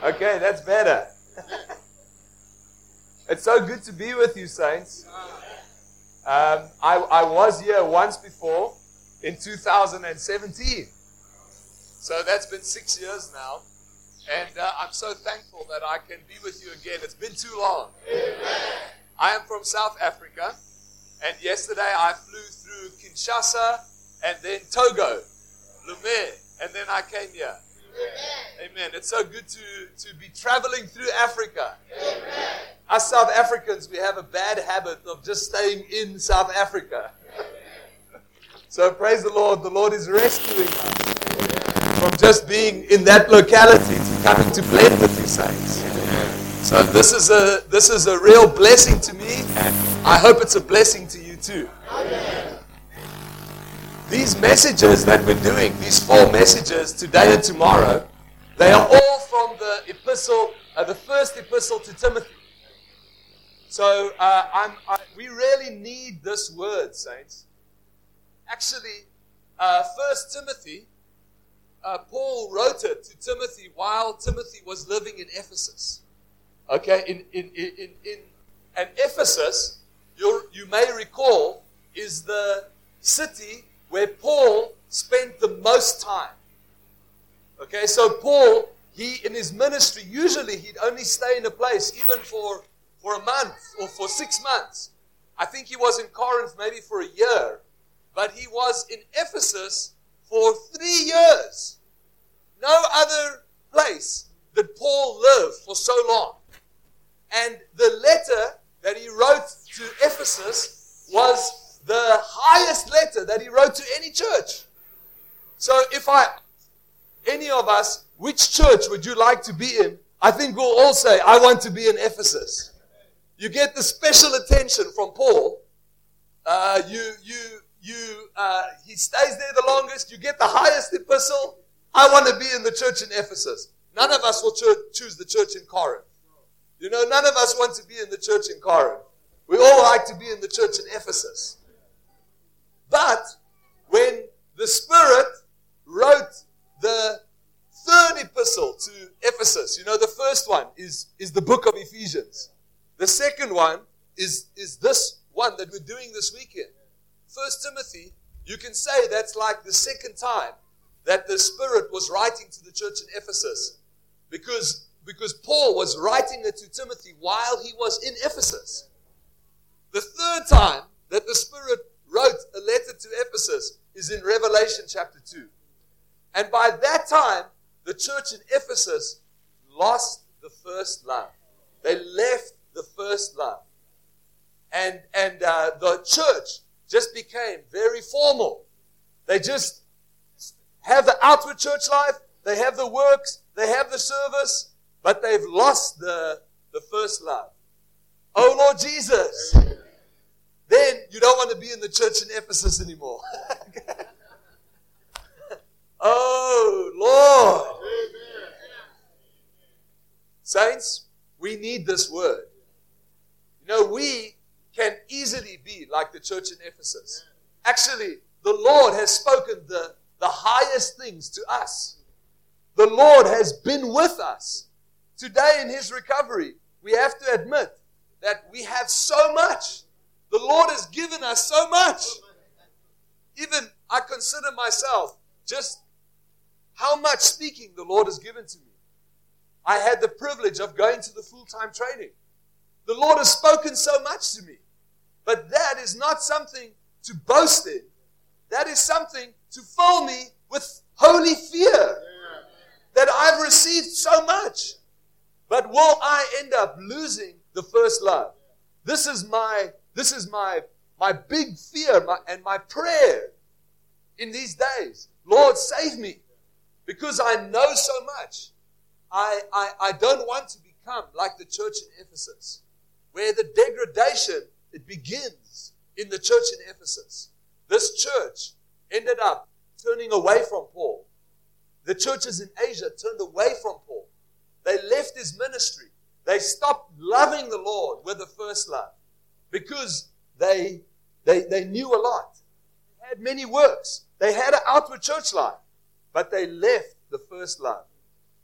Okay, that's better. It's so good to be with you, saints. I was here once before in 2017. So that's been 6 years now. And I'm so thankful that I can be with you again. It's been too long. I am from South Africa. And yesterday I flew through Kinshasa and then Togo, Lomé, and then I came here. Amen. It's so good to be traveling through Africa. Us South Africans, we have a bad habit of just staying in South Africa. So praise the Lord. The Lord is rescuing us from just being in that locality to coming to blend with you saints. So this is a real blessing to me. I hope it's a blessing to you too. These messages that we're doing, these 4 messages today and tomorrow, they are all from the epistle, the first epistle to Timothy. So we really need this word, saints. Actually, 1 Timothy, Paul wrote it to Timothy while Timothy was living in Ephesus. Okay, and Ephesus, you may recall, is the city where Paul spent the most time. Okay, so Paul, in his ministry, usually he'd only stay in a place even for a month or for 6 months. I think he was in Corinth maybe for a year, but he was in Ephesus for 3 years. No other place did Paul live for so long. And the letter that he wrote to Ephesus was the highest letter that he wrote to any church. So any of us, which church would you like to be in? I think we'll all say, I want to be in Ephesus. You get the special attention from Paul. He stays there the longest. You get the highest epistle. I want to be in the church in Ephesus. None of us will choose the church in Corinth. You know, none of us want to be in the church in Corinth. We all like to be in the church in Ephesus. But when the Spirit wrote the 3rd epistle to Ephesus, you know, the first one is the book of Ephesians. The second one is this one that we're doing this weekend. 1 Timothy, you can say that's like the second time that the Spirit was writing to the church in Ephesus. Because Paul was writing it to Timothy while he was in Ephesus. The 3rd time that the Spirit wrote a letter to Ephesus is in Revelation chapter 2. And by that time, the church in Ephesus lost the first love. They left the first love. And the church just became very formal. They just have the outward church life, they have the works, they have the service, but they've lost the first love. Oh, Lord Jesus. Then you don't want to be in the church in Ephesus anymore. Oh, Lord. Saints, we need this word. You know, we can easily be like the church in Ephesus. Actually, the Lord has spoken the highest things to us. The Lord has been with us. Today in His recovery, we have to admit that we have so much. The Lord has given us so much. Even I consider myself just how much speaking the Lord has given to me. I had the privilege of going to the full-time training. The Lord has spoken so much to me. But that is not something to boast in. That is something to fill me with holy fear. That I've received so much. But will I end up losing the first love? This is my big fear and my prayer in these days. Lord, save me. Because I know so much. I don't want to become like the church in Ephesus, where the degradation, it begins in the church in Ephesus. This church ended up turning away from Paul. The churches in Asia turned away from Paul. They left his ministry. They stopped loving the Lord with the first love because they knew a lot. They had many works. They had an outward church life, but they left the first love.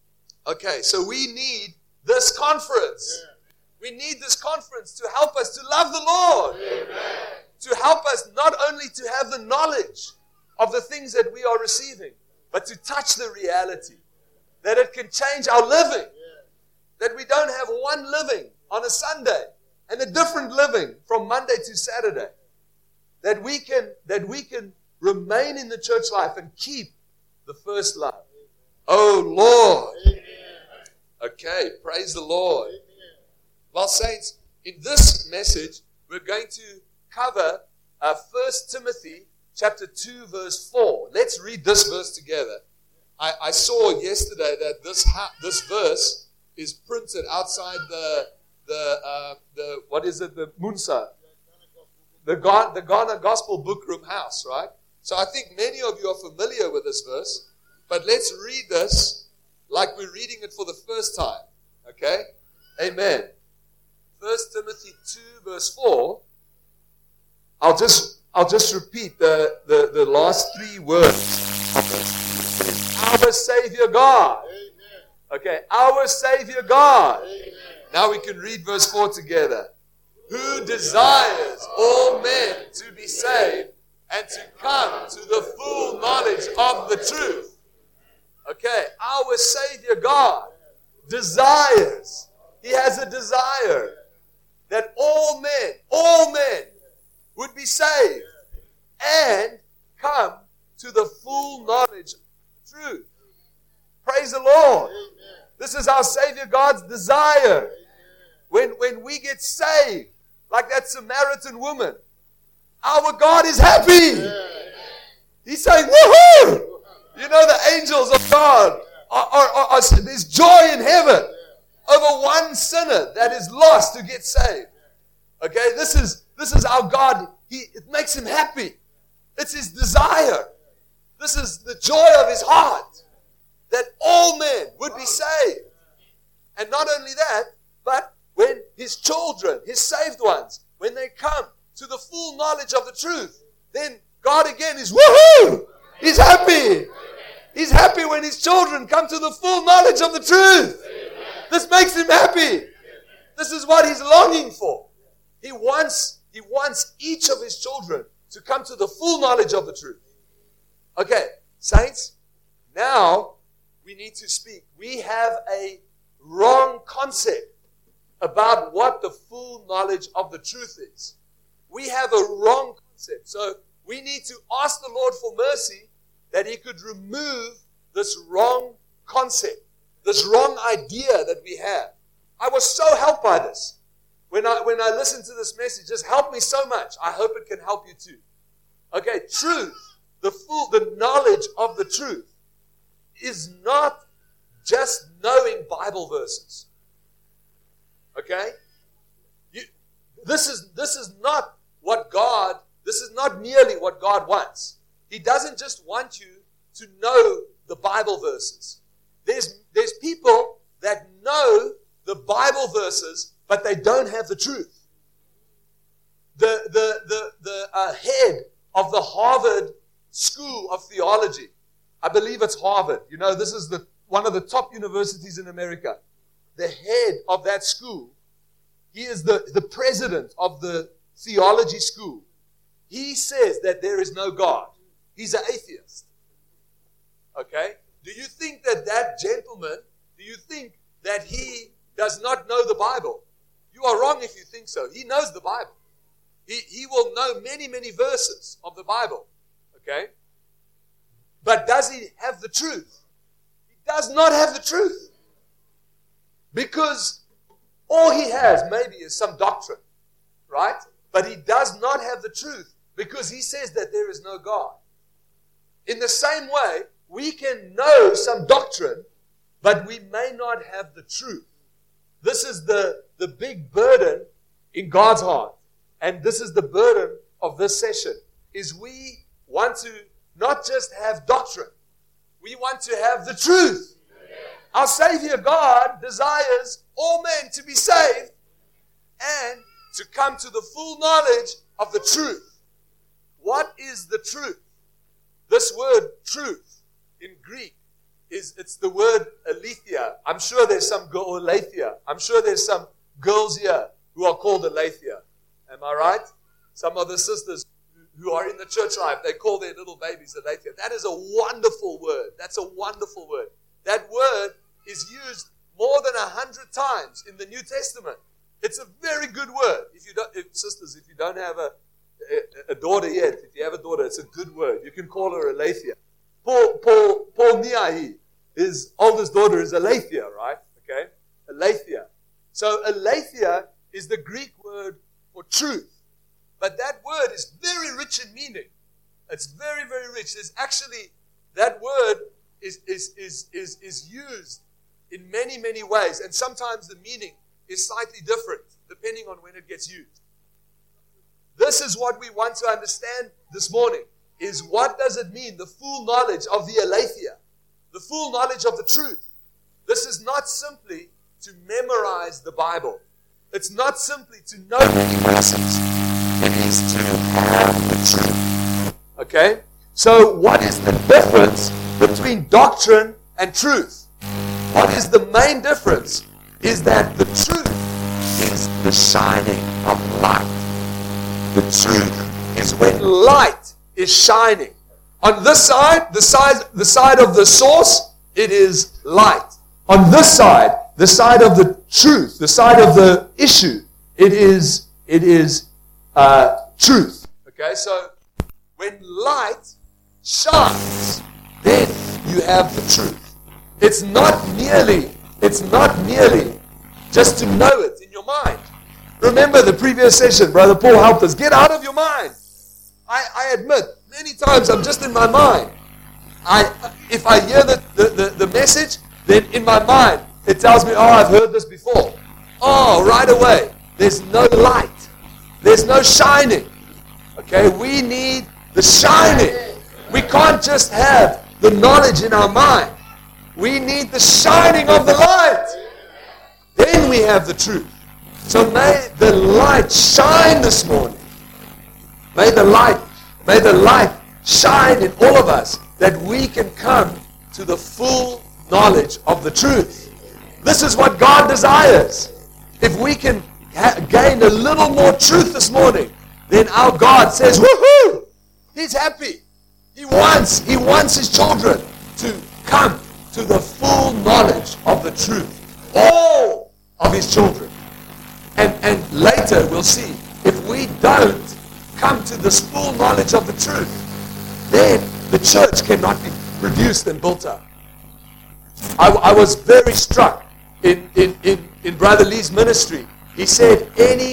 Okay, so we need this conference. We need this conference to help us to love the Lord. To help us not only to have the knowledge of the things that we are receiving, but to touch the reality. That it can change our living. That we don't have one living on a Sunday and a different living from Monday to Saturday. That we can remain in the church life and keep the first love. Oh Lord. Okay, praise the Lord. Well, saints, in this message, we're going to cover 1 Timothy chapter 2, verse 4. Let's read this verse together. I saw yesterday that this verse is printed outside the what is it, the Munsa, the Ghana Gospel Book Room House, right? So I think many of you are familiar with this verse, but let's read this like we're reading it for the first time, okay? Amen. 1 Timothy 2, verse 4. I'll just repeat the last three words of it. Our Savior God. Okay, our Savior God. Now we can read verse 4 together. Who desires all men to be saved and to come to the full knowledge of the truth. Okay, our Savior God desires. He has a desire that all men would be saved and come to the full knowledge of the truth. Praise the Lord. This is our Savior God's desire. When we get saved, like that Samaritan woman, our God is happy. He's saying, woohoo! You know, the angels of God there's joy in heaven over one sinner that is lost to get saved. Okay, this is our God. It makes him happy. It's his desire. This is the joy of his heart, that all men would be saved. And not only that, but when his children, his saved ones, when they come to the full knowledge of the truth, then God again is woohoo! He's happy. He's happy when his children come to the full knowledge of the truth. This makes him happy. This is what he's longing for. He wants each of his children to come to the full knowledge of the truth. Okay, saints, now we need to speak. We have a wrong concept about what the full knowledge of the truth is. We have a wrong concept. So we need to ask the Lord for mercy that he could remove this wrong concept, this wrong idea that we have. I was so helped by this. When I listened to this message, just helped me so much. I hope it can help you too. Okay, truth, the knowledge of the truth is not just knowing Bible verses. Okay? This is not nearly what God wants. He doesn't just want you to know the Bible verses. There's people that know the Bible verses, but they don't have the truth. The head of the Harvard School of Theology, I believe it's Harvard. You know, this is one of the top universities in America. The head of that school, he is the president of the theology school. He says that there is no God. He's an atheist. Okay? Do you think that gentleman, do you think that he does not know the Bible? You are wrong if you think so. He knows the Bible. He will know many, many verses of the Bible. Okay? But does he have the truth? He does not have the truth. Because all he has maybe is some doctrine. Right? But he does not have the truth because he says that there is no God. In the same way, we can know some doctrine, but we may not have the truth. This is the big burden in God's heart. And this is the burden of this session, is we want to not just have doctrine. We want to have the truth. Our Savior God desires all men to be saved and to come to the full knowledge of the truth. What is the truth? This word truth in Greek it's the word aletheia. Aletheia. I'm sure there's some girl, Aletheia. I'm sure there's some girls here who are called Aletheia. Am I right? Some of the sisters who are in the church life, they call their little babies Aletheia. That is a wonderful word. That's a wonderful word. That word is used more than 100 times in the New Testament. It's a very good word. Sisters, if you don't have a daughter yet, if you have a daughter, it's a good word. You can call her Aletheia. Paul Niahi, his oldest daughter is Aletheia, right? Okay? Aletheia. So Aletheia is the Greek word for truth. But that word is very rich in meaning. It's very, very rich. There's actually, that word is used in many, many ways. And sometimes the meaning is slightly different depending on when it gets used. This is what we want to understand this morning, is what does it mean, the full knowledge of the Aletheia, the full knowledge of the truth. This is not simply to memorize the Bible. It's not simply to know the verses. It is to have the truth. Okay? So what is the difference between doctrine and truth? What is the main difference? Is that the truth is the shining of light. The truth is when light is shining. On this side, the side of the source, it is light. On this side, the side of the truth, the side of the issue, it is truth. Okay, so when light shines, then you have the truth. It's not merely just to know it in your mind. Remember the previous session, Brother Paul helped us. Get out of your mind. I admit, many times I'm just in my mind. If I hear the message, then in my mind, it tells me, oh, I've heard this before. Oh, right away. There's no light. There's no shining. Okay, we need the shining. We can't just have the knowledge in our mind. We need the shining of the light. Then we have the truth. So may the light shine this morning. May the light shine in all of us, that we can come to the full knowledge of the truth. This is what God desires. If we can gain a little more truth this morning, then our God says, woohoo! He's happy. He wants his children to come to the full knowledge of the truth. All of his children. And later we'll see, if we don't come to this full knowledge of the truth, then the church cannot be produced and built up. I was very struck in Brother Lee's ministry. He said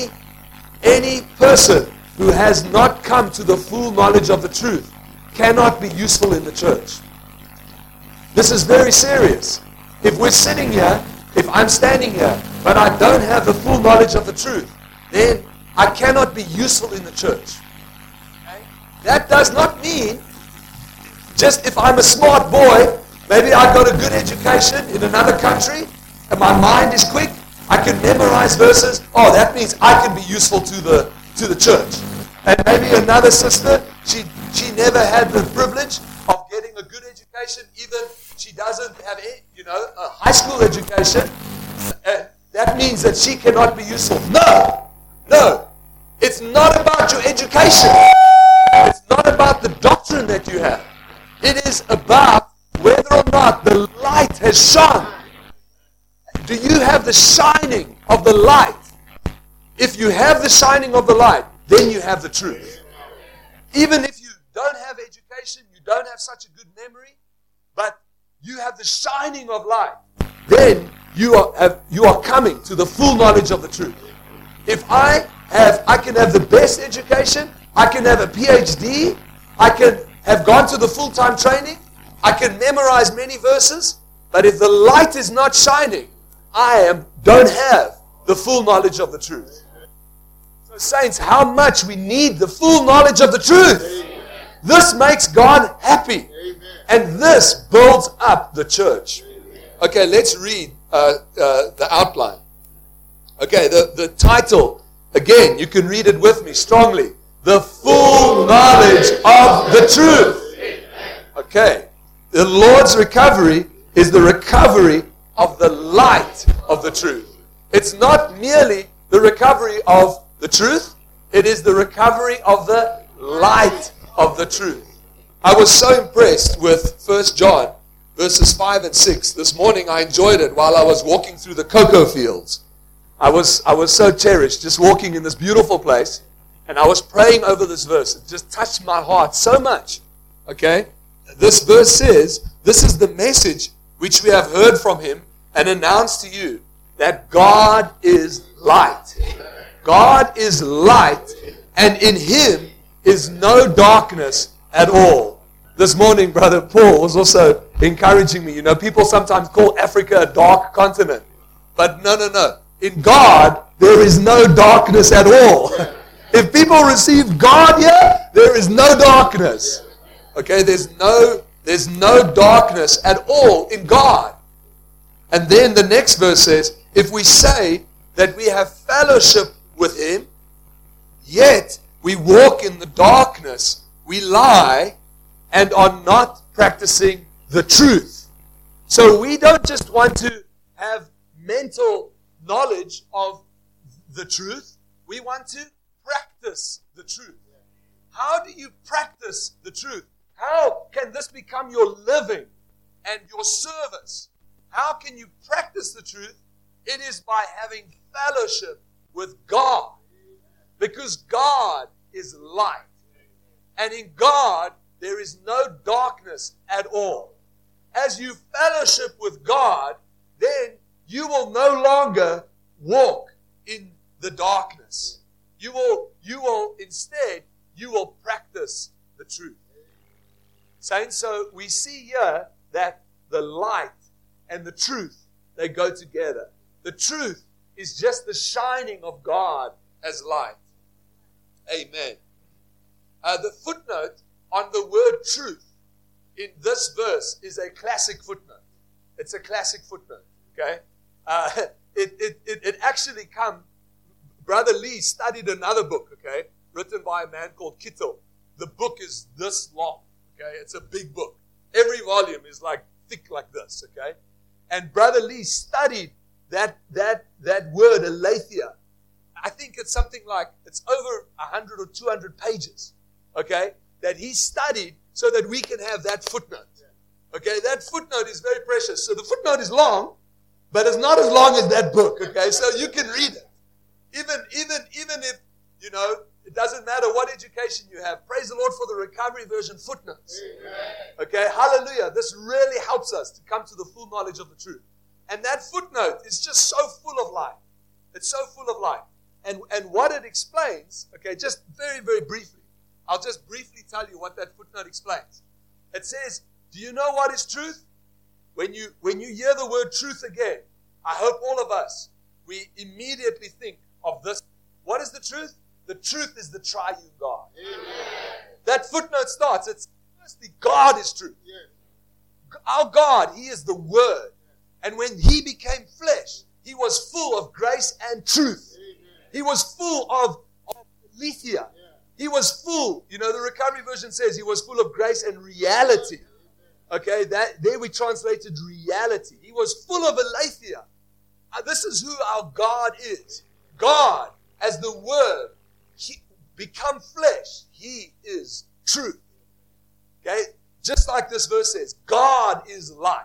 any person who has not come to the full knowledge of the truth cannot be useful in the church. This is very serious. If we're sitting here, if I'm standing here, but I don't have the full knowledge of the truth, then I cannot be useful in the church. Okay? That does not mean just if I'm a smart boy, maybe I got a good education in another country, and my mind is quick, I can memorize verses. Oh, that means I can be useful to the church. And maybe another sister, she never had the privilege of getting a good education, even she doesn't have a high school education. That means that she cannot be useful. No. It's not about your education. It's not about the doctrine that you have. It is about whether or not the light has shone. Do you have the shining of the light? If you have the shining of the light, then you have the truth. Even if you don't have education, you don't have such a good memory, but you have the shining of light, then you are coming to the full knowledge of the truth. If I can have the best education, I can have a PhD, I can have gone to the full-time training, I can memorize many verses, but if the light is not shining, I don't have the full knowledge of the truth. So saints, how much we need the full knowledge of the truth. Amen. This makes God happy. Amen. And this builds up the church. Okay, let's read the outline. Okay, the title, again, you can read it with me strongly. The full knowledge of the truth. Okay, the Lord's recovery is the recovery of the light of the truth. It's not merely the recovery of the truth, it is the recovery of the light of the truth. I was so impressed with 1 John verses 5 and 6. This morning I enjoyed it while I was walking through the cocoa fields. I was so cherished just walking in this beautiful place, and I was praying over this verse. It just touched my heart so much. Okay? This verse says, this is the message which we have heard from him and announced to you, that God is light. God is light, and in him is no darkness at all. This morning, Brother Paul was also encouraging me. You know, people sometimes call Africa a dark continent. But no. In God, there is no darkness at all. If people receive God here, there is no darkness. Okay, there's no darkness at all in God. And then the next verse says, if we say that we have fellowship with him, yet we walk in the darkness, we lie and are not practicing the truth. So we don't just want to have mental knowledge of the truth, we want to practice the truth. How do you practice the truth? How can this become your living and your service? How can you practice the truth? It is by having fellowship with God. Because God is light. And in God, there is no darkness at all. As you fellowship with God, then you will no longer walk in the darkness. You will instead, you will practice the truth. Saints, so we see here that the light and the truth, they go together. The truth is just the shining of God as light. Amen. The footnote on the word truth in this verse is a classic footnote. It's a classic footnote. Okay? It actually comes. Brother Lee studied another book, okay, written by a man called Kittel. The book is this long. Okay, it's a big book. Every volume is like thick like this. Okay, and Brother Lee studied that word aletheia. I think it's something like it's over 100 or 200 pages. Okay, that he studied so that we can have that footnote. Okay, that footnote is very precious. So the footnote is long, but it's not as long as that book. Okay, so you can read it. Even if, you know, it doesn't matter what education you have. Praise the Lord for the Recovery Version footnotes. Amen. Okay, hallelujah. This really helps us to come to the full knowledge of the truth. And that footnote is just so full of light. It's so full of light. And what it explains, okay, just very, very briefly. I'll just briefly tell you what that footnote explains. It says, do you know what is truth? When you hear the word truth again, I hope all of us, we immediately think of this. What is the truth? The truth is the triune God. Amen. That footnote starts, it's firstly, God is truth. Yes. Our God, He is the Word. And when He became flesh, He was full of grace and truth. Amen. He was full of aletheia. Yeah. He was full, you know, the Recovery Version says He was full of grace and reality. Okay, there we translated reality. He was full of aletheia. This is who our God is. God, as the Word, He become flesh. He is truth. Okay? Just like this verse says, God is light.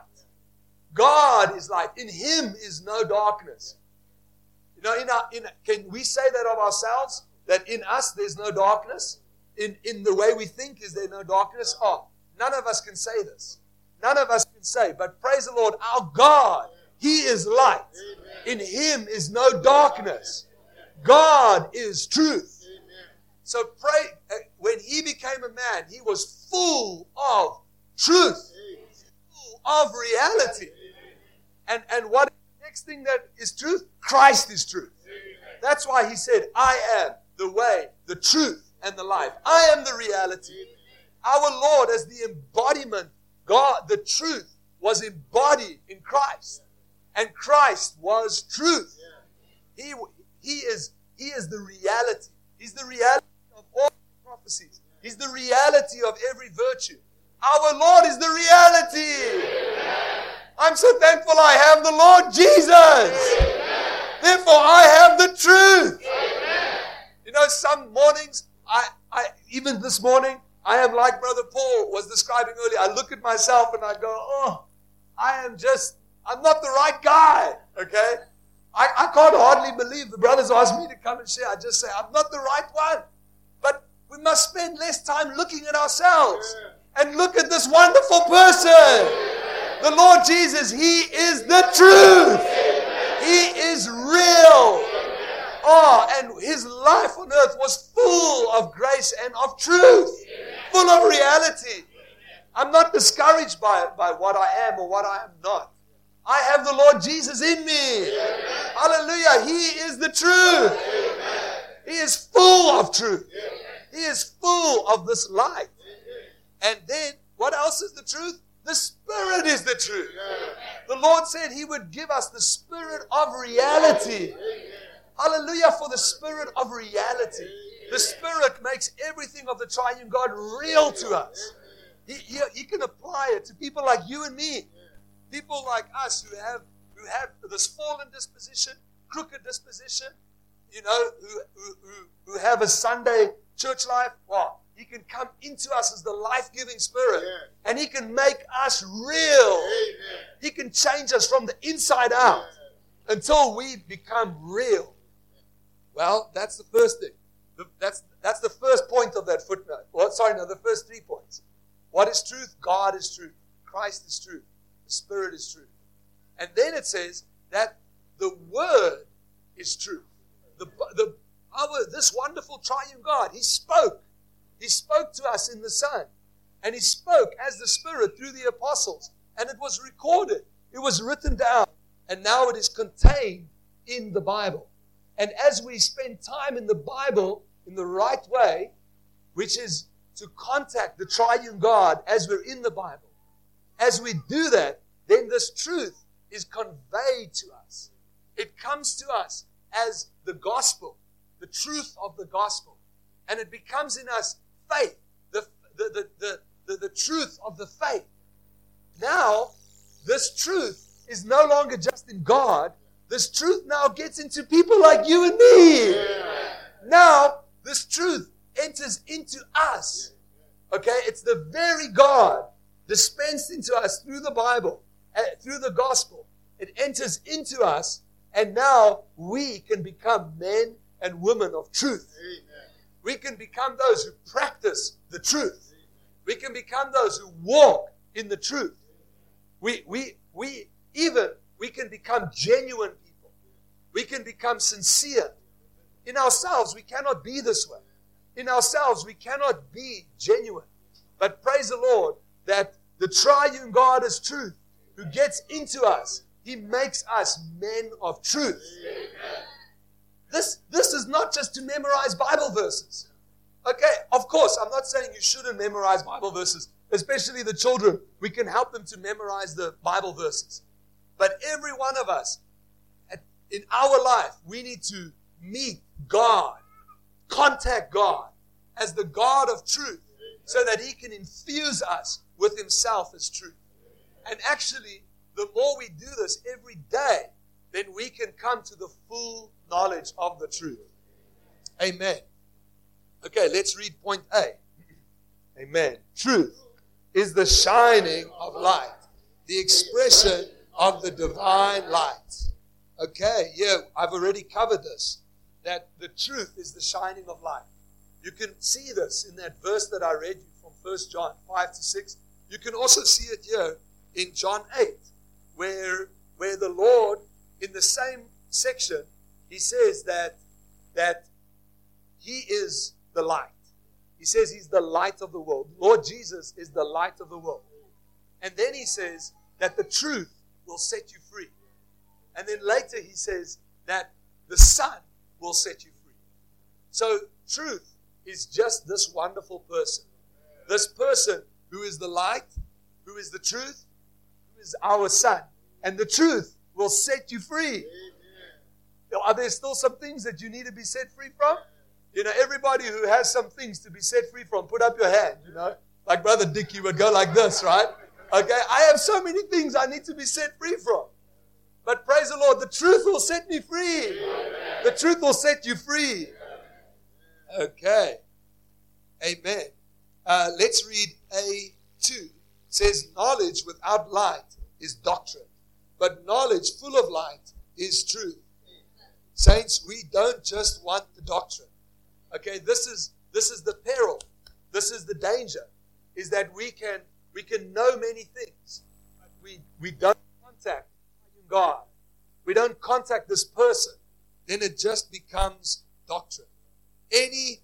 God is light. In Him is no darkness. You know, can we say that of ourselves? That in us there's no darkness? In the way we think, is there no darkness? Oh, none of us can say this. None of us can say. But praise the Lord, our God, He is light. In Him is no darkness. God is truth. So pray, when He became a man, He was full of truth, full of reality. And what is the next thing that is truth? Christ is truth. That's why He said, I am the way, the truth, and the life. I am the reality. Our Lord, as the embodiment, God, the truth, was embodied in Christ. And Christ was truth. He is the reality. He's the reality of all prophecies. He's the reality of every virtue. Our Lord is the reality. I'm so thankful I have the Lord Jesus. Amen. Therefore, I have the truth. Amen. You know, some mornings, even this morning, I am like Brother Paul was describing earlier. I look at myself and I go, oh, I'm not the right guy. Okay? I can't hardly believe the brothers asked me to come and share. I just say, I'm not the right one. But we must spend less time looking at ourselves and look at this wonderful person. The Lord Jesus, He is the truth. He is real. Oh, and His life on earth was full of grace and of truth, full of reality. I'm not discouraged by what I am or what I am not. I have the Lord Jesus in me. Amen. Hallelujah. He is the truth. Amen. He is full of truth. Amen. He is full of this light. Amen. And then, what else is the truth? The Spirit is the truth. Amen. The Lord said He would give us the Spirit of reality. Amen. Hallelujah for the Spirit of reality. Amen. The Spirit makes everything of the triune God real to us. He can apply it to people like you and me. People like us who have this fallen disposition, crooked disposition, you know, who have a Sunday church life. Well, He can come into us as the life-giving Spirit. Yeah. And He can make us real. Amen. He can change us from the inside out until we become real. Well, that's the first thing. That's the first point of that footnote. Well, the first 3 points. What is truth? God is truth. Christ is truth. The Spirit is truth. And then it says that the Word is truth. This wonderful triune God, He spoke. He spoke to us in the Son. And He spoke as the Spirit through the apostles. And it was recorded. It was written down. And now it is contained in the Bible. And as we spend time in the Bible in the right way, which is to contact the triune God as we're in the Bible, as we do that, then this truth is conveyed to us. It comes to us as the gospel, the truth of the gospel. And it becomes in us faith, the truth of the faith. Now, this truth is no longer just in God. This truth now gets into people like you and me. Yeah. Now, this truth enters into us. Okay? It's the very God dispensed into us through the Bible, through the gospel. It enters into us, and now we can become men and women of truth. Amen. We can become those who practice the truth. Amen. We can become those who walk in the truth. We can become genuine people. We can become sincere. In ourselves, we cannot be this way. In ourselves, we cannot be genuine. But praise the Lord that the triune God is truth, who gets into us. He makes us men of truth. This is not just to memorize Bible verses. Okay, of course, I'm not saying you shouldn't memorize Bible verses, especially the children. We can help them to memorize the Bible verses. But every one of us, in our life, we need to meet God, contact God as the God of truth, so that He can infuse us with Himself as truth. And actually, the more we do this every day, then we can come to the full knowledge of the truth. Amen. Okay, let's read point A. Amen. Truth is the shining of light, the expression of the divine light. Okay, yeah, I've already covered this, that the truth is the shining of light. You can see this in that verse that I read you from 1 John 5-6. You can also see it here in John 8, where the Lord, in the same section, He says that He is the light. He says He's the light of the world. Lord Jesus is the light of the world. And then He says that the truth will set you free. And then later He says that the Son will set you free. So truth is just this wonderful person. This person who is the light, who is the truth, who is our Son. And the truth will set you free. Amen. Are there still some things that you need to be set free from? You know, everybody who has some things to be set free from, put up your hand, you know. Like Brother Dickie would go like this, right? Okay, I have so many things I need to be set free from. But praise the Lord, the truth will set me free. The truth will set you free. Okay. Amen. Let's read A2. It says, knowledge without light is doctrine, but knowledge full of light is truth. Saints, we don't just want the doctrine. Okay, this is the peril. This is the danger, is that we can know many things, but we don't contact God. We don't contact this person. Then it just becomes doctrine. Any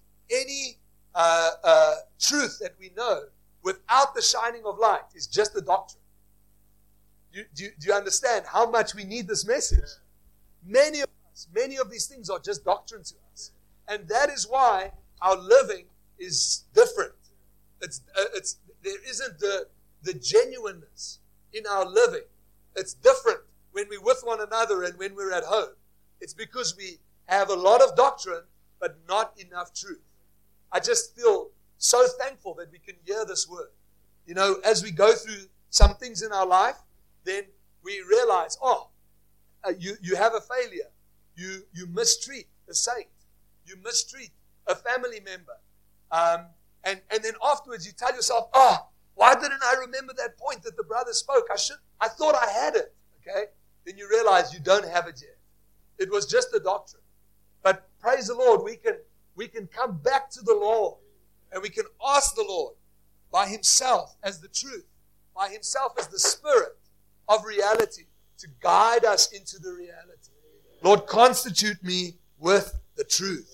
truth that we know without the shining of light is just a doctrine. Do you understand how much we need this message? Many of these things are just doctrine to us. And that is why our living is different. There isn't the genuineness in our living. It's different when we're with one another and when we're at home. It's because we have a lot of doctrine, but not enough truth. I just feel so thankful that we can hear this word. You know, as we go through some things in our life, then we realize, you have a failure. You mistreat a saint. You mistreat a family member. And then afterwards you tell yourself, why didn't I remember that point that the brother spoke? I thought I had it. Okay? Then you realize you don't have it yet. It was just a doctrine. But praise the Lord, we can come back to the Lord and we can ask the Lord by Himself as the truth, by Himself as the Spirit of reality to guide us into the reality. Lord, constitute me with the truth.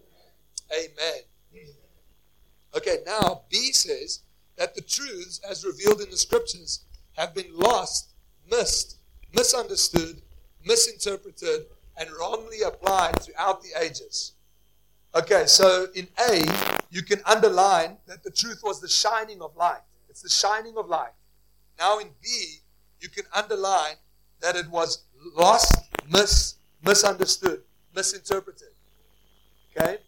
Amen. Okay, now B says that the truths as revealed in the Scriptures have been lost, missed, misunderstood, misinterpreted, and wrongly applied throughout the ages. Okay, so in A, you can underline that the truth was the shining of light. It's the shining of light. Now in B, you can underline that it was lost, misunderstood, misinterpreted. Okay?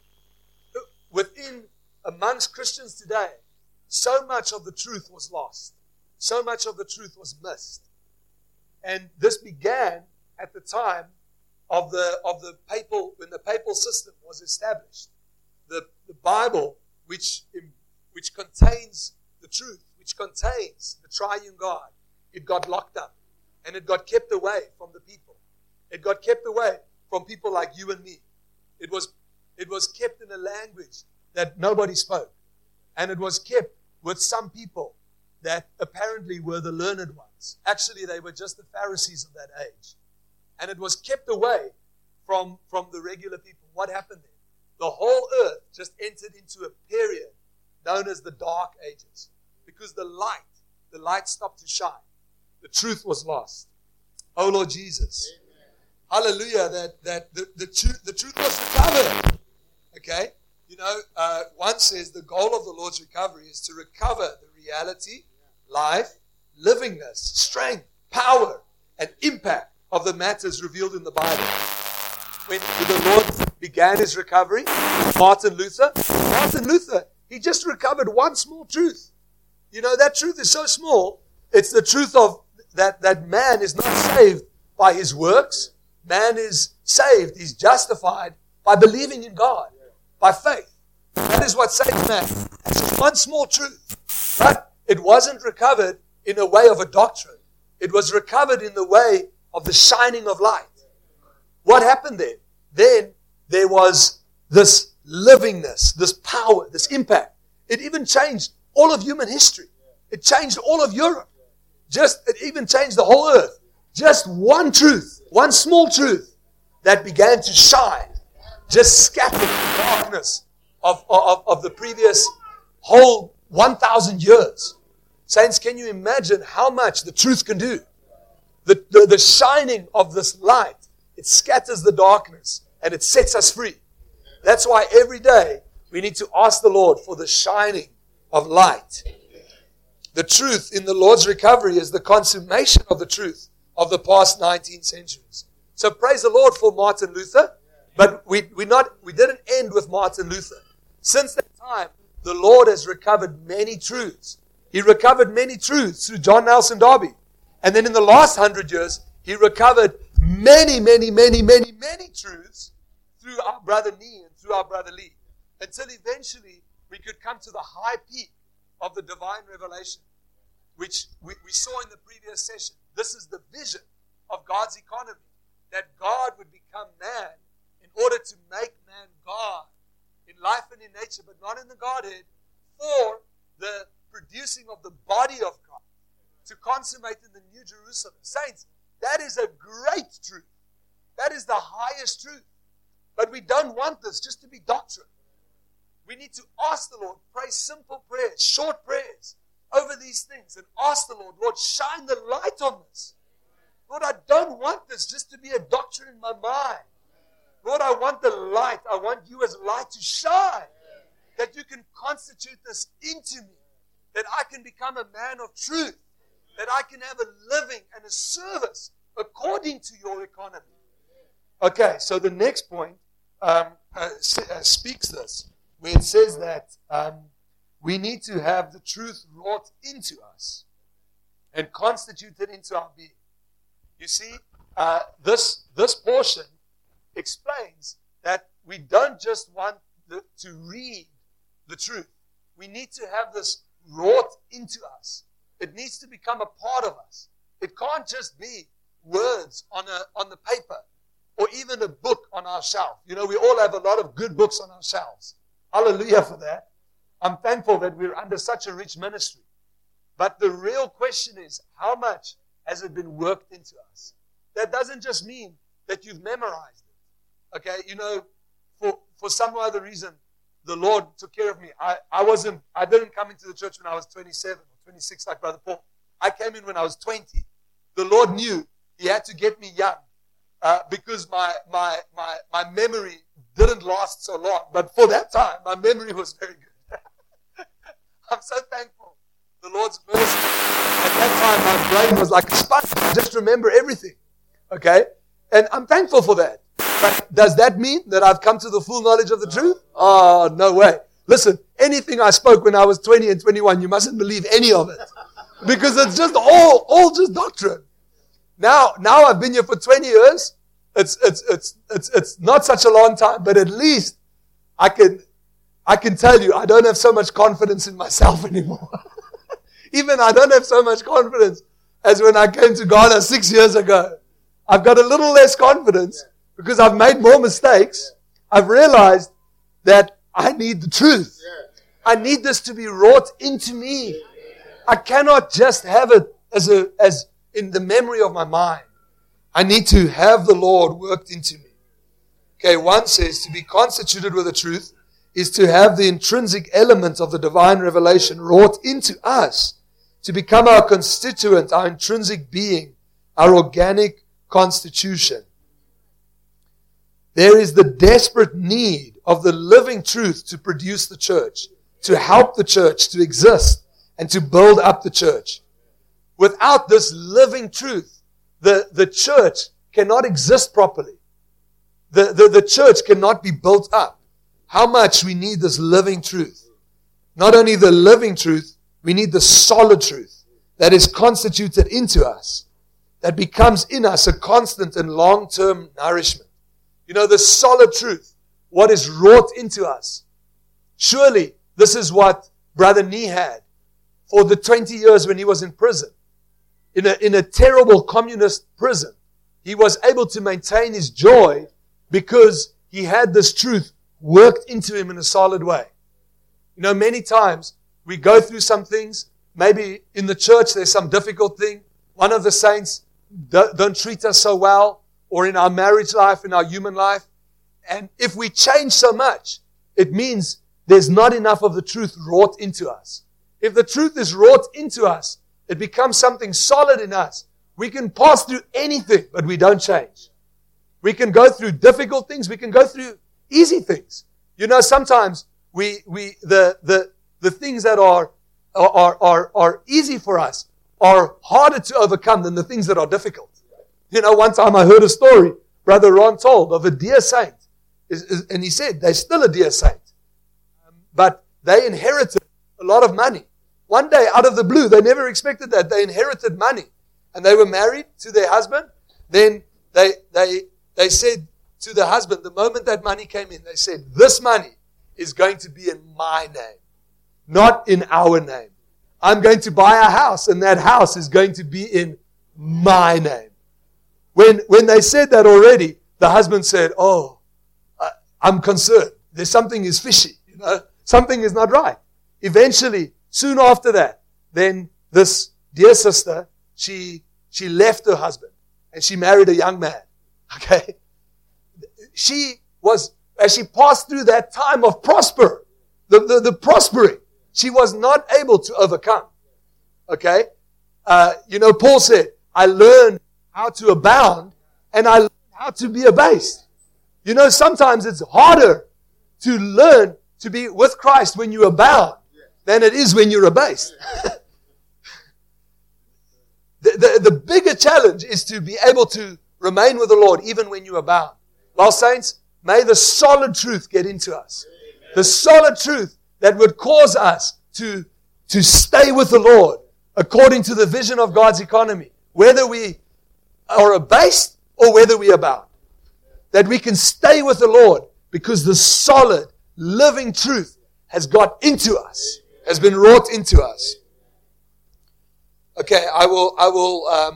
Amongst Christians today, so much of the truth was lost. So much of the truth was missed. And this began at the time of the papal, when the papal system was established. The Bible, which contains the truth, which contains the triune God, it got locked up and it got kept away from the people. It got kept away from people like you and me. It was kept in a language that nobody spoke. And it was kept with some people that apparently were the learned ones. Actually, they were just the Pharisees of that age. And it was kept away from the regular people. What happened then? The whole earth just entered into a period known as the Dark Ages. Because the light stopped to shine. The truth was lost. Oh Lord Jesus. Amen. Hallelujah, that the truth was recovered. Okay? You know, one says the goal of the Lord's recovery is to recover the reality, life, livingness, strength, power, and impact of the matters revealed in the Bible. When the Lord began His recovery, Martin Luther, he just recovered one small truth. You know, that truth is so small. It's the truth of that man is not saved by his works. Man is saved, he's justified by believing in God, by faith. That is what saves man. It's just one small truth. But it wasn't recovered in a way of a doctrine. It was recovered in the way of the shining of light. What happened then? Then there was this livingness, this power, this impact. It even changed all of human history. It changed all of Europe. It even changed the whole earth. Just one truth, one small truth that began to shine, just scattered the darkness of the previous whole 1,000 years. Saints, can you imagine how much the truth can do? The shining of this light, it scatters the darkness and it sets us free. That's why every day we need to ask the Lord for the shining of light. The truth in the Lord's recovery is the consummation of the truth of the past 19 centuries. So praise the Lord for Martin Luther, but we didn't end with Martin Luther. Since that time, the Lord has recovered many truths He recovered many truths through John Nelson Darby. And then in the last 100 years, he recovered many truths through our brother Nee and through our brother Lee. Until eventually we could come to the high peak of the divine revelation, which we saw in the previous session. This is the vision of God's economy, that God would become man in order to make man God in life and in nature, but not in the Godhead, for the producing of the body of God to consummate in the New Jerusalem. Saints, that is a great truth. That is the highest truth. But we don't want this just to be doctrine. We need to ask the Lord, pray simple prayers, short prayers over these things, and ask the Lord, Lord, shine the light on this. Lord, I don't want this just to be a doctrine in my mind. Lord, I want the light. I want you as light to shine. That you can constitute this into me. That I can become a man of truth. That I can have a living and a service according to your economy. Okay, so the next point speaks this, where it says that we need to have the truth wrought into us and constituted into our being. You see, this portion explains that we don't just want to read the truth. We need to have this wrought into us. It needs to become a part of us. It can't just be words on the paper or even a book on our shelf. You know, we all have a lot of good books on our shelves. Hallelujah for that. I'm thankful that we're under such a rich ministry. But the real question is, how much has it been worked into us? That doesn't just mean that you've memorized it. Okay, you know, for some other reason, the Lord took care of me. I didn't come into the church when I was 27 or 26 like Brother Paul. I came in when I was 20. The Lord knew He had to get me young because my memory didn't last so long. But for that time, my memory was very good. I'm so thankful. The Lord's mercy. At that time, my brain was like a sponge. I just remember everything. Okay? And I'm thankful for that. But does that mean that I've come to the full knowledge of the truth? Oh, no way. Listen, anything I spoke when I was 20 and 21, you mustn't believe any of it. Because it's just all just doctrine. Now I've been here for 20 years. It's not such a long time, but at least I can tell you I don't have so much confidence in myself anymore. Even I don't have so much confidence as when I came to Ghana 6 years ago. I've got a little less confidence because I've made more mistakes. I've realized that I need the truth. I need this to be wrought into me. I cannot just have it as in the memory of my mind. I need to have the Lord worked into me. Okay, one says to be constituted with the truth is to have the intrinsic element of the divine revelation wrought into us, to become our constituent, our intrinsic being, our organic constitution. There is the desperate need of the living truth to produce the church, to help the church to exist, and to build up the church. Without this living truth, the church cannot exist properly. The church cannot be built up. How much we need this living truth. Not only the living truth, we need the solid truth that is constituted into us, that becomes in us a constant and long-term nourishment. You know, the solid truth, what is wrought into us. Surely, this is what Brother Nee had for the 20 years when he was in prison. In a terrible communist prison, he was able to maintain his joy because he had this truth worked into him in a solid way. You know, many times we go through some things. Maybe in the church there's some difficult thing. One of the saints don't treat us so well, or in our marriage life, in our human life. And if we change so much, it means there's not enough of the truth wrought into us. If the truth is wrought into us, it becomes something solid in us. We can pass through anything, but we don't change. We can go through difficult things. We can go through easy things. You know, sometimes the things that are easy for us are harder to overcome than the things that are difficult. You know, one time I heard a story Brother Ron told of a dear saint. And he said, they're still a dear saint. But they inherited a lot of money. one day, out of the blue, they never expected that. They inherited money. And they were married to their husband. Then they said to the husband, the moment that money came in, they said, this money is going to be in my name, not in our name. I'm going to buy a house, and that house is going to be in my name. When they said that already, the husband said, I'm concerned. There's something is fishy. Something is not right. Eventually, soon after that, then this dear sister, she left her husband and she married a young man. Okay? As she passed through that time of the prospering, she was not able to overcome. Okay? Paul said, I learned how to abound and I learned how to be abased. Sometimes it's harder to learn to be with Christ when you abound than it is when you're abased. The bigger challenge is to be able to remain with the Lord even when you abound. Well, saints, may the solid truth get into us. The solid truth that would cause us to stay with the Lord according to the vision of God's economy, whether we are abased or whether we abound. That we can stay with the Lord because the solid, living truth has got into us, has been wrought into us. Okay, I will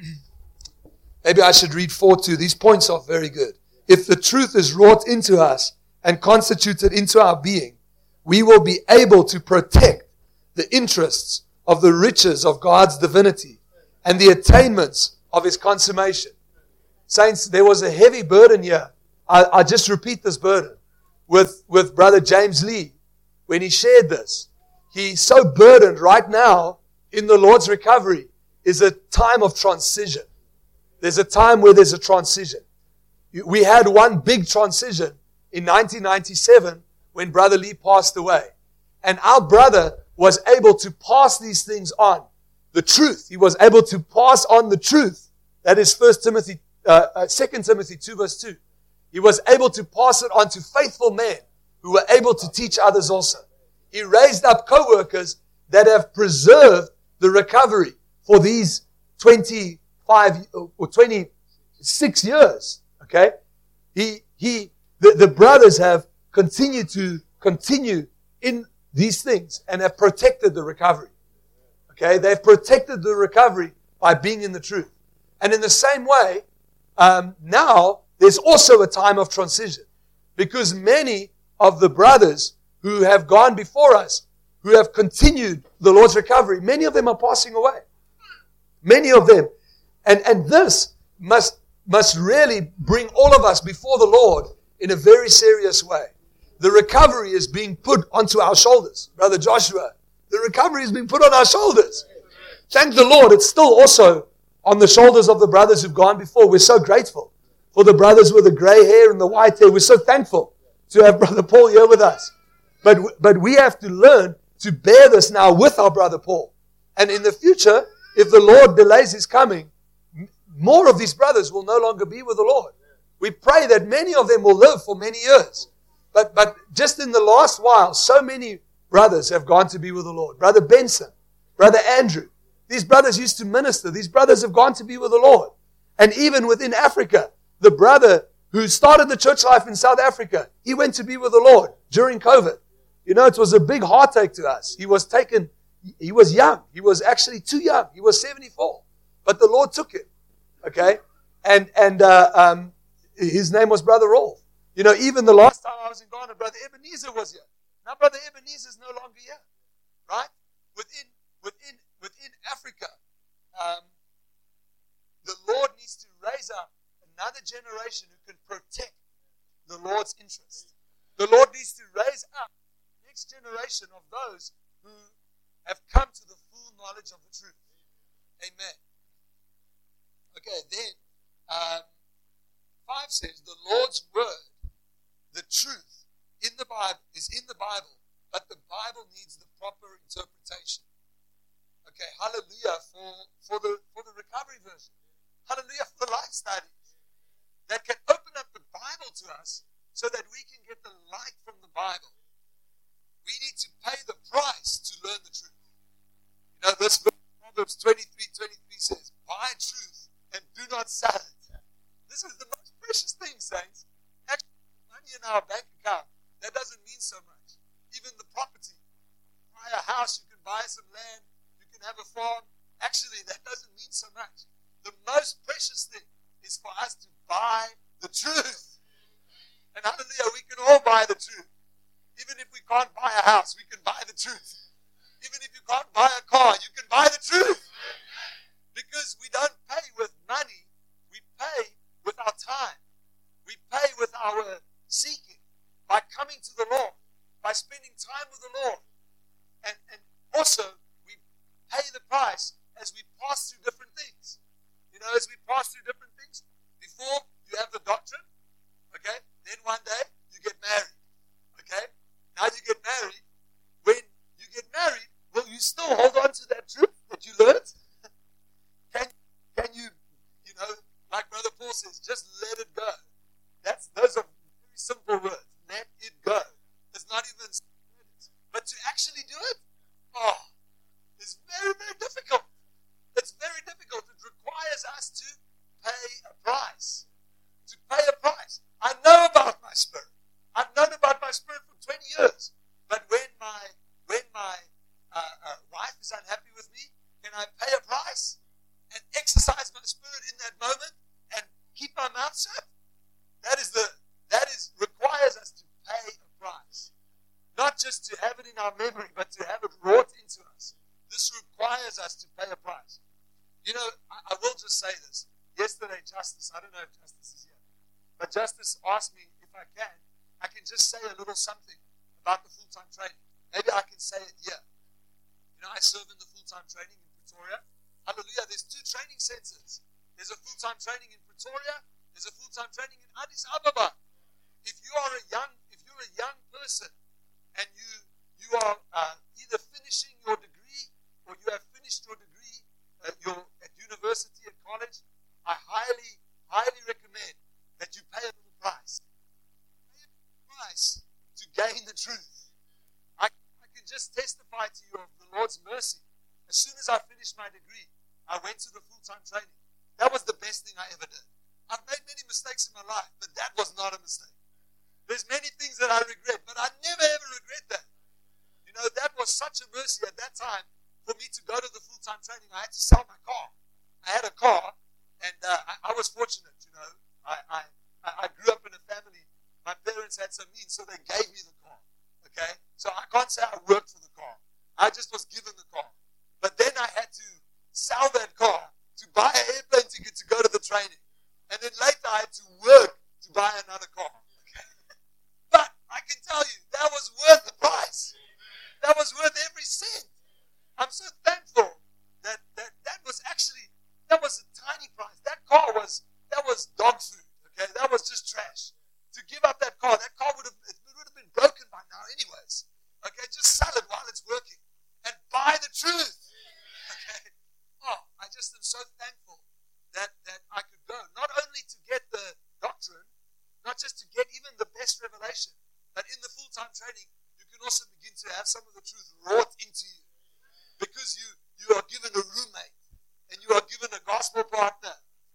maybe I should read 4:2. These points are very good. If the truth is wrought into us and constituted into our being, we will be able to protect the interests of the riches of God's divinity and the attainments of His consummation. Saints, there was a heavy burden here. I just repeat this burden with Brother James Lee when he shared this. He's so burdened right now in the Lord's recovery is a time of transition. There's a time where there's a transition. We had one big transition in 1997 when Brother Lee passed away. And our brother was able to pass these things on. The truth. He was able to pass on the truth. That is 2 Timothy 2 verse 2. He was able to pass it on to faithful men who were able to teach others also. He raised up co-workers that have preserved the recovery for these 25 or 26 years. Okay? The brothers have continued to continue in these things and have protected the recovery. Okay? They've protected the recovery by being in the truth. And in the same way, now there's also a time of transition because many of the brothers who have gone before us, who have continued the Lord's recovery, many of them are passing away. Many of them. And this must really bring all of us before the Lord in a very serious way. The recovery is being put onto our shoulders. Brother Joshua, the recovery is being put on our shoulders. Thank the Lord, it's still also on the shoulders of the brothers who've gone before. We're so grateful for the brothers with the gray hair and the white hair. We're so thankful to have Brother Paul here with us. But we have to learn to bear this now with our Brother Paul. And in the future, if the Lord delays His coming, more of these brothers will no longer be with the Lord. We pray that many of them will live for many years. But just in the last while, so many brothers have gone to be with the Lord. Brother Benson, Brother Andrew. These brothers used to minister. These brothers have gone to be with the Lord. And even within Africa, the brother who started the church life in South Africa, he went to be with the Lord during COVID. It was a big heartache to us. He was young. He was actually too young. He was 74. But the Lord took him. Okay? And his name was Brother Rolf. Even the last time I was in Ghana, Brother Ebenezer was here. Now Brother Ebenezer is no longer here. Right? Within Africa, the Lord needs to raise up another generation who can protect the Lord's interest. The Lord needs to raise up the next generation of those who have come to the full knowledge of the truth. Amen. Okay, then 5 says, the Lord's word, the truth in the Bible is in the Bible, but the Bible needs the proper interpretation. Okay, hallelujah for the recovery version. Hallelujah for the life studies that can open up the Bible to us so that we can get the light from the Bible. We need to pay the price to learn the truth. 23:23 says, buy truth and do not sell it. This is the most precious thing, saints. Actually, money in our bank account, that doesn't mean so much. Even the property. Buy a house, you can buy some land, you can have a farm. Actually, that doesn't mean so much. The most precious thing is for us to buy the truth. And hallelujah, we can all buy the truth. Even if we can't buy a house, we can buy the truth. Even if you can't buy a car, you can buy the truth. Because we don't pay with money, we pay with our time. We pay with our seeking, by coming to the Lord, by spending time with the Lord. And also, we pay the price as we pass through different things. You know, as we pass through different things. Before, you have the doctrine, okay? Then one day, you get married, okay? Now you get married. When you get married, will you still hold on to that truth that you learned? Can you, you know, like Brother Paul says, just let it go. Those are very simple words. Let it go. It's not even words. But to actually do it, it's very, very difficult. It's very difficult. It requires us to pay a price. To pay a price. I know about my spirit. I've known about my spirit for 20 years. But when my wife is unhappy with me, can I pay a price and exercise my spirit in that moment and keep my mouth shut? That requires us to pay a price. Not just to have it in our memory, but to have it wrought into us. This requires us to pay a price. You know, I will just say this. Yesterday, Justice, I don't know if Justice is here, but Justice asked me if I can just say a little something about the full-time training. Maybe I can say it here. You know, I serve in the full-time training in Pretoria. Hallelujah, there's 2 training centers. There's a full-time training in Pretoria. There's a full-time training in Addis Ababa. If you're a young person and you are either finishing your degree or you have finished your degree at university and college, I highly, highly recommend that you pay a little price. Pay a little price to gain the truth. I can just testify to you of the Lord's mercy. As soon as I finished my degree, I went to the full-time training. That was the best thing I ever did. I've made many mistakes in my life, but that was not a mistake. There's many things that I regret, but I never ever regret that. You know, that was such a mercy at that time for me to go to the full-time training. I had to sell my car. I had a car, and I was fortunate, you know. I grew up in a family. My parents had some means, so they gave me the car. Okay? So I can't say I worked for the car. I just was given the car. But then I had to sell that car to buy an airplane ticket to go to the training. And then later I had to work to buy another car. Okay? But I can tell you, that was worth the price. That was worth every cent. I'm so thankful that was a tiny price. That was dog food. Okay? That was just trash. To give up that car would have been broken by now anyways. Okay? Just sell it while it's working. And buy the truth. Okay? I just am so thankful that I could go. Not only to get the doctrine, not just to get even the best revelation, but in the full-time training, you can also begin to have some of the truth wrought into you. Because you are given a roommate, and you are given a gospel partner.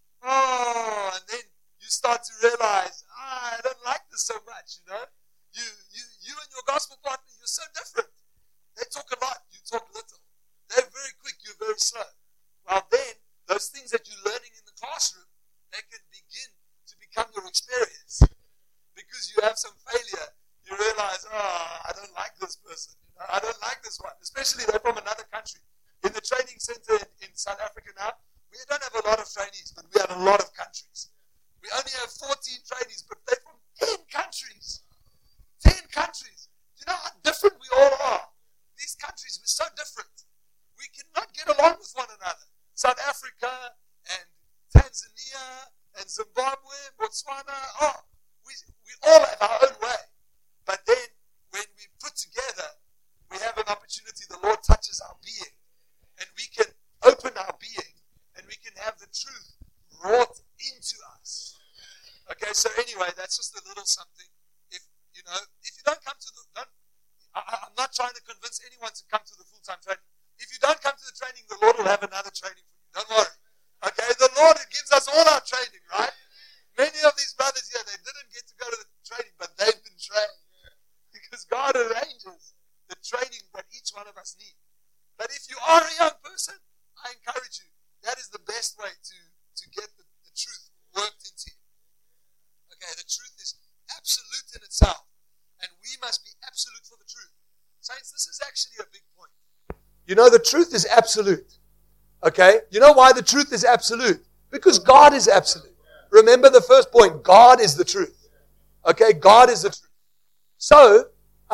And then you start to realize, I don't like this so much, you know. You and your gospel partner, you're so different. They talk a lot, you talk little. They're very quick, you're very slow. Well then, those things that you're learning in the classroom, they can begin to become your experience. Because you have some failure, you realize, I don't like this person. You know, I don't like this one. Especially they're from another country. In the training center in South Africa now, we don't have a lot of trainees, but we have a lot of countries. We only have 14 trainees, but they're from 10 countries. 10 countries. Do you know how different we all are? These countries, we're so different. We cannot get along with one another. South Africa and Tanzania and Zimbabwe, Botswana, we all have our own way. But then when we put together, we have an opportunity. The Lord touches our being. And we can open our being. And we can have the truth wrought into us. Okay, so anyway, that's just a little something. If you don't come to I'm not trying to convince anyone to come to the full-time training. If you don't come to the training, the Lord will have another training for you. Don't worry. Okay, the Lord gives us all our training, right? Many of these brothers here, they didn't get to go to the training, but they've been trained. Because God arranges the training that each one of us need. But if you are a young person, I encourage you, that is the best way to get the truth worked into you. Okay, the truth is absolute in itself. And we must be absolute for the truth. Saints, this is actually a big point. You know, the truth is absolute. Okay? You know why the truth is absolute? Because God is absolute. Remember the first point. God is the truth. Okay? God is the truth. So,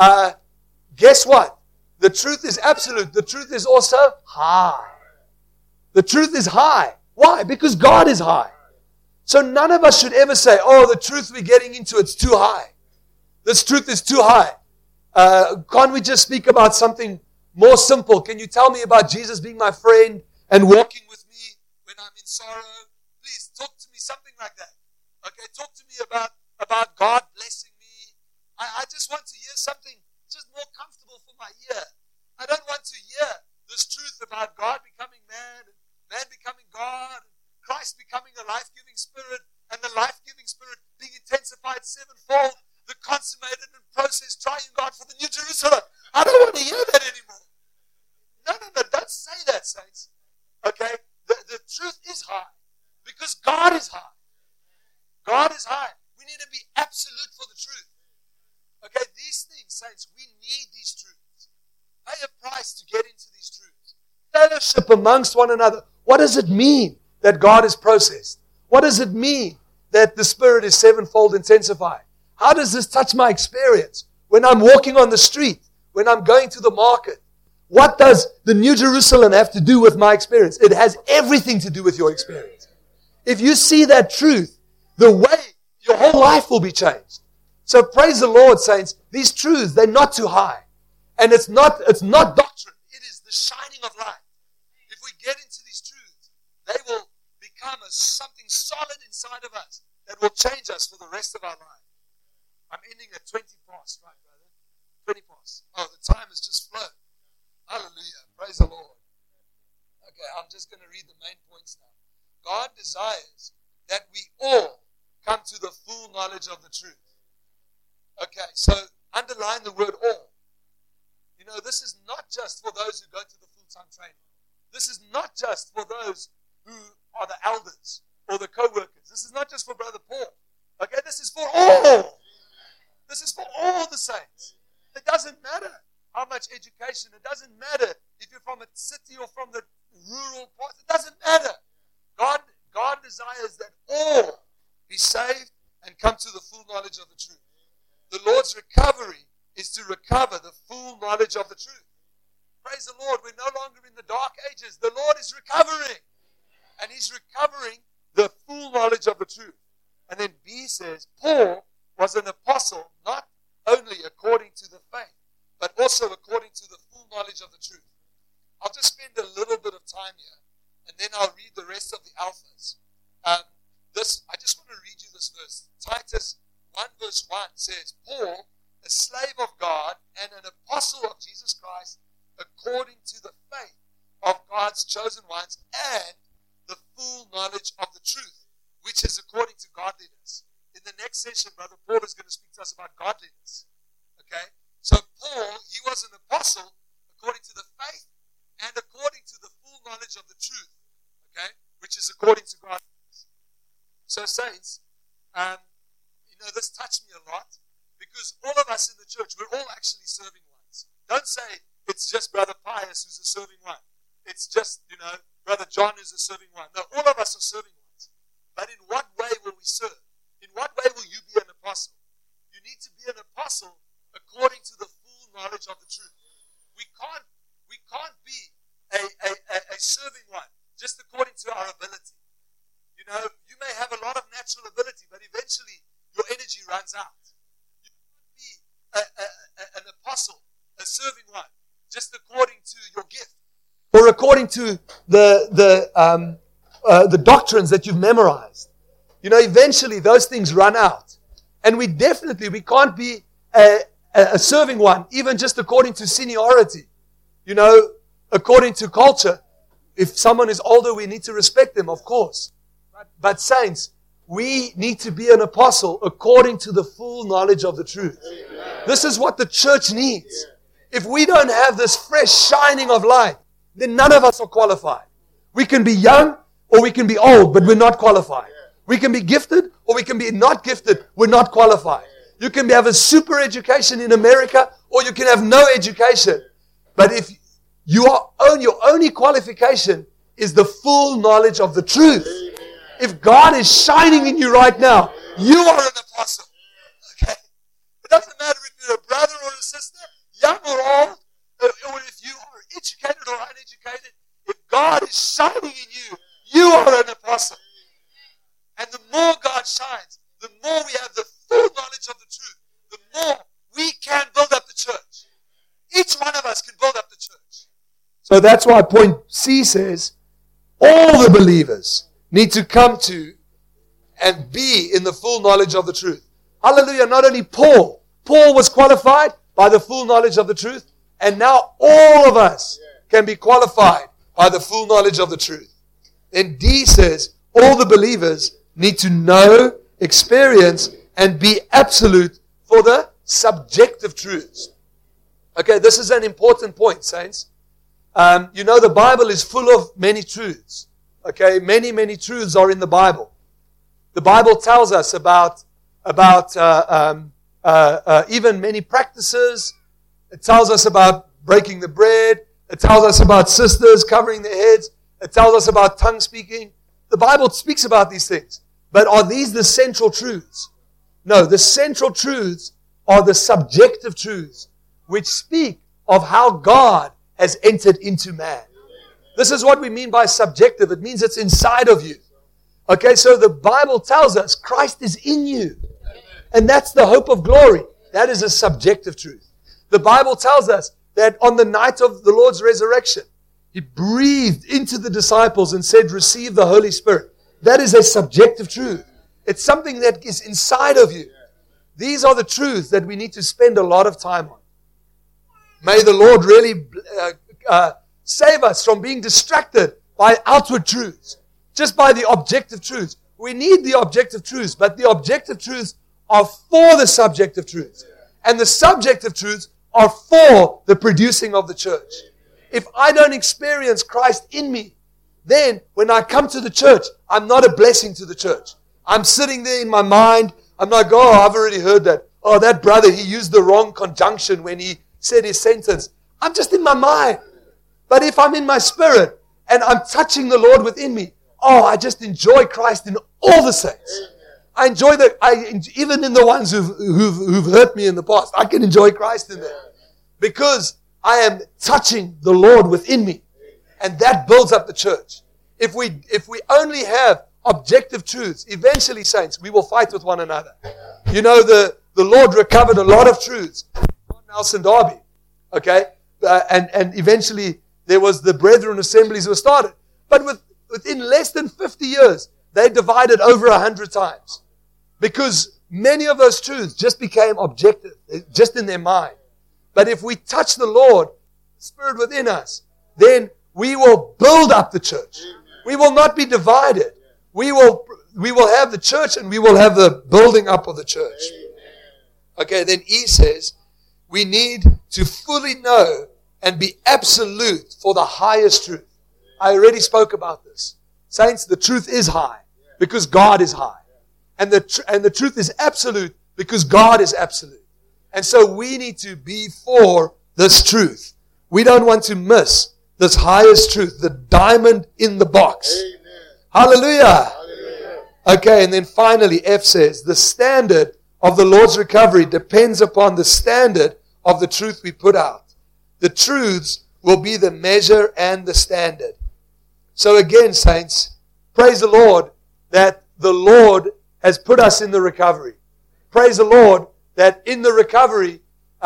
guess what? The truth is absolute. The truth is also high. The truth is high. Why? Because God is high. So none of us should ever say, oh, the truth we're getting into, it's too high. This truth is too high. Can't we just speak about something more simple? Can you tell me about Jesus being my friend and walking with me when I'm in sorrow? Please talk to me, something like that. Okay, talk to me about God blessing me. I just want to hear something just more comfortable for my ear. I don't want to hear this truth about God becoming man, and man becoming God, and Christ becoming a life-giving spirit, and the life-giving spirit being intensified sevenfold, the consummated and processed triune God for the New Jerusalem. I don't want to hear that anymore. No, don't say that, saints. Okay? The truth is high. Because God is high. God is high. We need to be absolute for the truth. Okay, these things, saints, we need these truths. Pay a price to get into these truths. Fellowship amongst one another. What does it mean that God is processed? What does it mean that the Spirit is sevenfold intensified? How does this touch my experience? When I'm walking on the street, when I'm going to the market, what does the New Jerusalem have to do with my experience? It has everything to do with your experience. If you see that truth, the way your whole life will be changed. So praise the Lord, saints. These truths, they're not too high. And it's not doctrine. It is the shining of light. If we get into these truths, they will become something solid inside of us that will change us for the rest of our life. I'm ending at 20 past, right, brother? 20 past. Oh, the time has just flown. Hallelujah. Praise the Lord. Okay, I'm just going to read the main points now. God desires that we all come to the full knowledge of the truth. Okay, so underline the word all. You know, this is not just for those who go to the full-time training. This is not just for those who are the elders or the co-workers. This is not just for Brother Paul. Okay, this is for all. This is for all the saints. It doesn't matter how much education. It doesn't matter if you're from a city or from the rural parts. It doesn't matter. God desires that all be saved and come to the full knowledge of the truth. The Lord's recovery is to recover the full knowledge of the truth. Praise the Lord. We're no longer in the dark ages. The Lord is recovering. And He's recovering the full knowledge of the truth. And then B says, Paul was an apostle not only according to the faith, but also according to the full knowledge of the truth. I'll just spend a little bit of time here, and then I'll read the rest of the alphas. I just want to read you this verse. Titus 1 verse 1 says, Paul, a slave of God and an apostle of Jesus Christ, according to the faith of God's chosen ones and the full knowledge of the truth, which is according to godliness. In the next session, Brother Paul is going to speak to us about godliness. Okay? So Paul, he was an apostle according to the faith and according to the full knowledge of the truth. Okay? Which is according to godliness. So saints, this touched me a lot because all of us in the church, we're all actually serving ones. Don't say it's just Brother Pius who's a serving one. It's just, Brother John who's a serving one. No, all of us are serving ones. But in what way will we serve? In what way will you be an apostle? You need to be an apostle according to the full knowledge of the truth. We can't be a serving one just according to our ability. You may have a lot of natural ability, but eventually your energy runs out. You can't be an apostle, a serving one, just according to your gift or according to the doctrines that you've memorized. Eventually those things run out. And we can't be a serving one, even just according to seniority. according to culture, if someone is older, we need to respect them, of course. But saints, we need to be an apostle according to the full knowledge of the truth. This is what the church needs. If we don't have this fresh shining of light, then none of us are qualified. We can be young or we can be old, but we're not qualified. We can be gifted or we can be not gifted. We're not qualified. You can have a super education in America or you can have no education. But if your only qualification is the full knowledge of the truth. If God is shining in you right now, you are an apostle. Okay? It doesn't matter if you're a brother or a sister, young or old, or if you are educated or uneducated. If God is shining in you, you are an apostle. And the more God shines, the more we have the full knowledge of the truth, the more we can build up the church. Each one of us can build up the church. So that's why point C says, all the believers need to come to and be in the full knowledge of the truth. Hallelujah. Not only Paul was qualified by the full knowledge of the truth, and now all of us can be qualified by the full knowledge of the truth. Then D says, all the believers need to know, experience, and be absolute for the subjective truths. Okay, this is an important point, saints. The Bible is full of many truths. Okay, many truths are in the Bible. The Bible tells us about even many practices. It tells us about breaking the bread. It tells us about sisters covering their heads. It tells us about tongue speaking. The Bible speaks about these things. But are these the central truths? No, the central truths are the subjective truths, which speak of how God has entered into man. This is what we mean by subjective. It means it's inside of you. Okay, so the Bible tells us Christ is in you. And that's the hope of glory. That is a subjective truth. The Bible tells us that on the night of the Lord's resurrection, He breathed into the disciples and said, receive the Holy Spirit. That is a subjective truth. It's something that is inside of you. These are the truths that we need to spend a lot of time on. May the Lord really save us from being distracted by outward truths, just by the objective truths. We need the objective truths, but the objective truths are for the subjective truths. And the subjective truths are for the producing of the church. If I don't experience Christ in me, then when I come to the church, I'm not a blessing to the church. I'm sitting there in my mind. I'm like, oh, I've already heard that. Oh, that brother, he used the wrong conjunction when he said his sentence. I'm just in my mind. But if I'm in my spirit and I'm touching the Lord within me, oh, I just enjoy Christ in all the saints. I enjoy even in the ones who've hurt me in the past. I can enjoy Christ in them because I am touching the Lord within me, and that builds up the church. If we only have objective truths, eventually, saints, we will fight with one another. You know, the Lord recovered a lot of truths on Nelson Darby, okay, and eventually there was the Brethren assemblies were started, but within less than 50 years. They divided over 100 times because many of those truths just became objective, just in their mind. But if we touch the Lord, the Spirit within us, then we will build up the church. We will not be divided. We will have the church and we will have the building up of the church. Okay, then E says, we need to fully know and be absolute for the highest truth. I already spoke about this. Saints, the truth is high because God is high. And the truth is absolute because God is absolute. And so we need to be for this truth. We don't want to miss this highest truth, the diamond in the box. Amen. Hallelujah. Hallelujah. Okay, and then finally F says, the standard of the Lord's recovery depends upon the standard of the truth we put out. The truths will be the measure and the standard. So again, saints, praise the Lord that the Lord has put us in the recovery. Praise the Lord that in the recovery,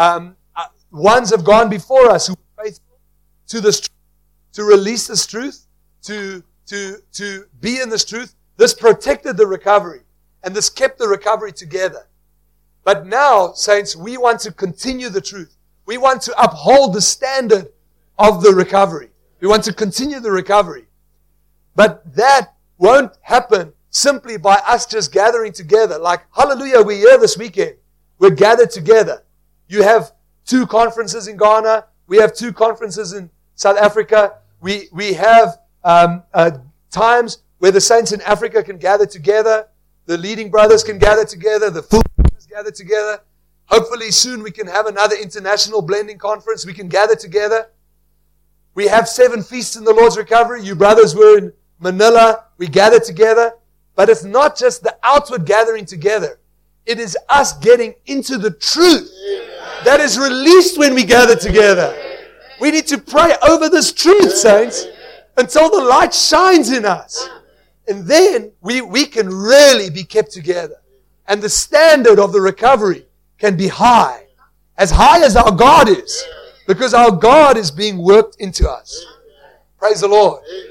ones have gone before us who are faithful to this truth, to release this truth, to be in this truth. This protected the recovery, and this kept the recovery together. But now, saints, we want to continue the truth. We want to uphold the standard of the recovery. We want to continue the recovery. But that won't happen simply by us just gathering together. Like, hallelujah, we're here this weekend. We're gathered together. You have 2 conferences in Ghana. We have 2 conferences in South Africa. We have times where the saints in Africa can gather together. The leading brothers can gather together. The full brothers gather together. Hopefully soon we can have another international blending conference. We can gather together. We have 7 feasts in the Lord's recovery. You brothers were in Manila. We gather together. But it's not just the outward gathering together. It is us getting into the truth that is released when we gather together. We need to pray over this truth, saints, until the light shines in us. And then we can really be kept together. And the standard of the recovery can be high as our God is, because our God is being worked into us. Praise the Lord.